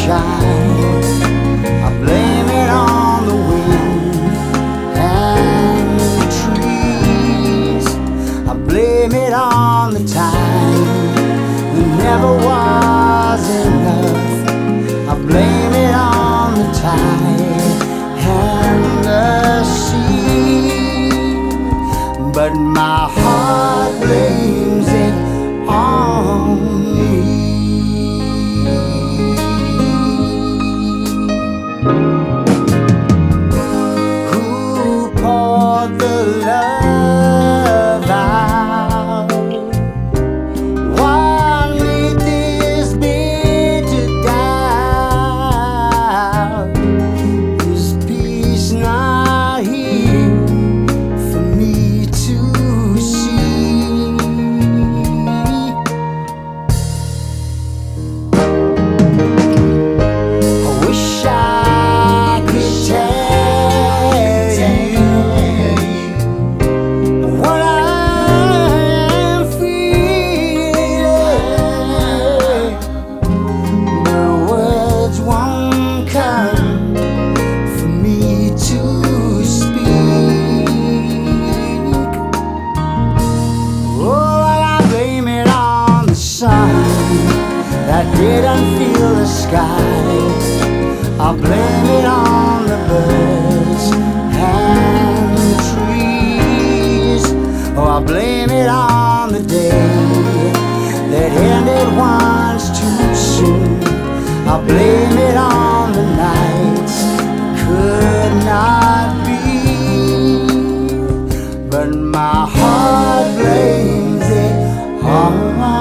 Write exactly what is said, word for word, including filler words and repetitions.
shine. I blame it on the wind and the trees. I blame it on the time that never was enough. I blame it on the tide and the sea. But my heart blames it on me. Who poured the love out? What made this bitter doubt? Is peace not here for me to see? I wish I could tell you what I am feeling, but words won't come for me to speak. Oh, I blame it on the sun that didn't feel the sky. I blame it on the birds and the trees. Oh, I blame it on the day that ended once too soon. I blame it on the nights that could not be. But my heart blames it on